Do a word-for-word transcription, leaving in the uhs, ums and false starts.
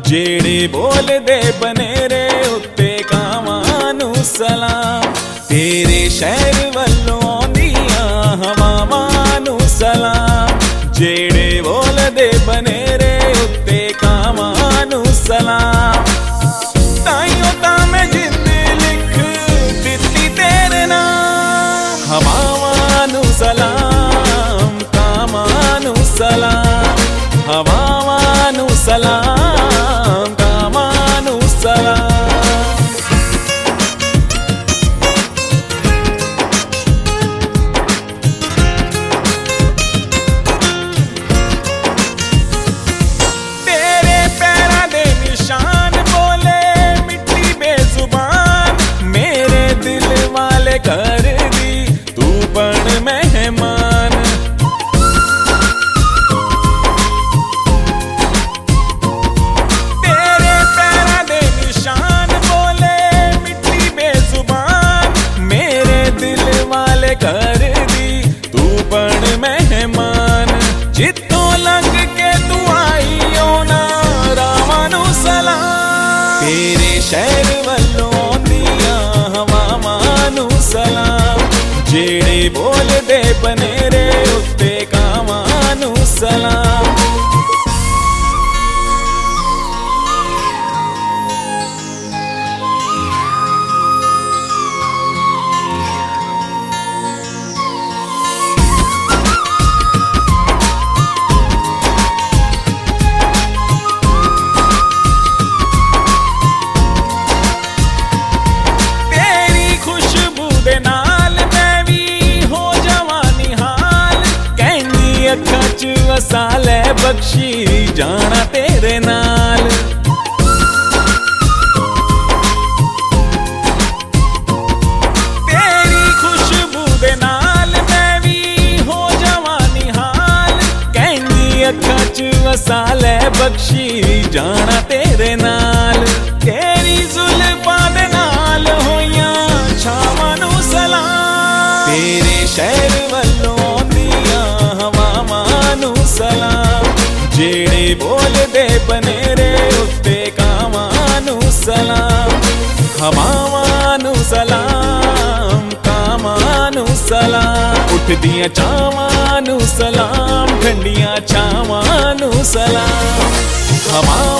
जेड़े बोल दे बनेरे उत्ते कावां नू सलाम। तेरे शहर वल्लों आउंदियां हवावां नू सलाम। जेड़े बोल दे बनेरे उत्ते कावां नू सलाम। ताइयों तां मैं जिंद लिख दित्ती तेरे नाम। हवावां नू सलाम, कावां नू सलाम। हवावां नू सलाम, कावां नू सलाम। कर दी तू बन मेहमान। तेरे पैरां दे निशान बोले मिट्टी बेजुबान। मेरे दिल वाले कर दी तू बन मेहमान। जित्थों लंघ के तू आई ओना रावां नू सलाम। तेरे शहर वल्लों आउंदियां हवावां नू सलाम। जेड़े बोल दे बनेरे उत्ते कावां नू सलाम। अखां च वसाले बख्शी जाना तेरे नाल। तेरी खुशबू दे नाल मैं भी हो जावां निहाल। कहंदी अखां च वसाले बख्शी जाना तेरे नाल। तेरी जुल्फां दे नाल होइयां छावां नू सलाम। तेरे शहर वल्लों सलाम। जेड़े बोल दे बनेरे उत्ते कावां नू सलाम। हवावां नू सलाम, कावां नू सलाम। उठदियां छावां नू सलाम, ठंडियां छावां नू सलाम। हवा